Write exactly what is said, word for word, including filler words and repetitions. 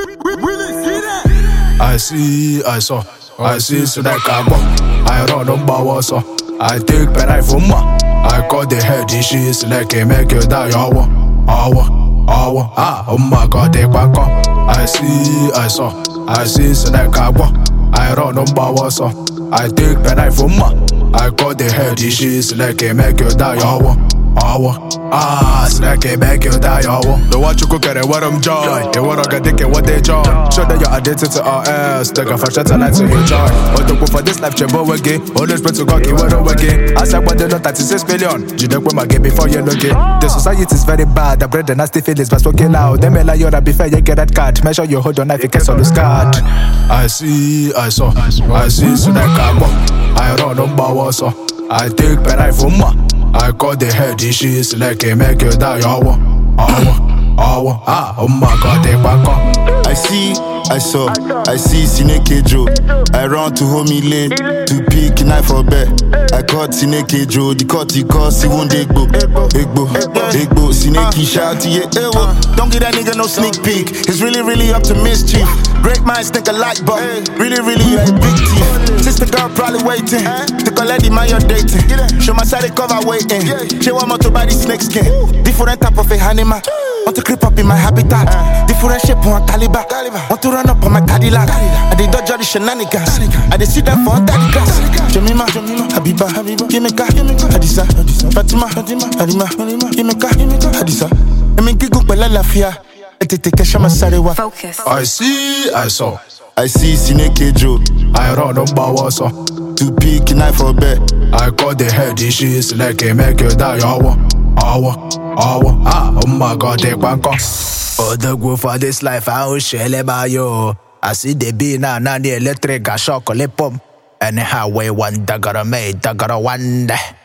I see, I saw, I see, so that I walk. I run on power, so I take penai for ma. I call the head, she like a make you die. Awa, awa, awa, ah, oh my god, they back up. I see, I saw, I see, so that I walk. I run on power, so I take penai for ma. I call the head, she like a make you die. Awa, awa, ah, snack it, make you die. Awa, the watch you cook at it, what I'm joy. They want to get it, what they joy. Show that you're addicted to R S. Take a fashion tonight to enjoy. But to go for this life, chebo again. Always pray to God, give it over again. I said, what they know, thirty-six billion. You don't want my game before you look it. The society is very bad. I bread the nasty feelings, but spoken out. Them like you're before you get that card. Make sure you hold on knife, you get on the card. I see, I saw, I see, so that I walk. I run on power, so I take penai for ma. I call the head, she is like a make you die. Awa, awa, awa, ah, oh my god, they back up. I see, I saw, I see Sineke Joe. I run to homie lane to pick knife for bed. I caught Sineke Joe, the cut he cause he won't egbo, egbo, egbo. Sineke shout yeah, ewo. Don't give that nigga no sneak peek. He's really, really up to mischief. Great minds think alike, but really, really you're a big thief. Sister girl probably waiting to collect the man you're dating. Show my side cover waiting. She want more to buy the snake skin. Different type of a animal. Want to creep up in my habitat. Different shape on caliber. Want to run up on my Cadillac. I did dodge all the shenanigans. I did see them for daddy grass. Jemima, Habiba, Yemeka, Hadisa, Fatima, Hadima, Yemeka, Hadisa. I mean, Gigo Bella Lafia. Focus. I see, I saw. I see Sineke Joe. I run on power, so to pick knife for bed. I call the head, she is like a make you die. Awa, awa, awa, ah, oh my god, they back up. Oh, the go for this life, I will share by you. I see the beat now, now the electric, I shock, lip pump. Anyhow, way one, dagger made, dagger one.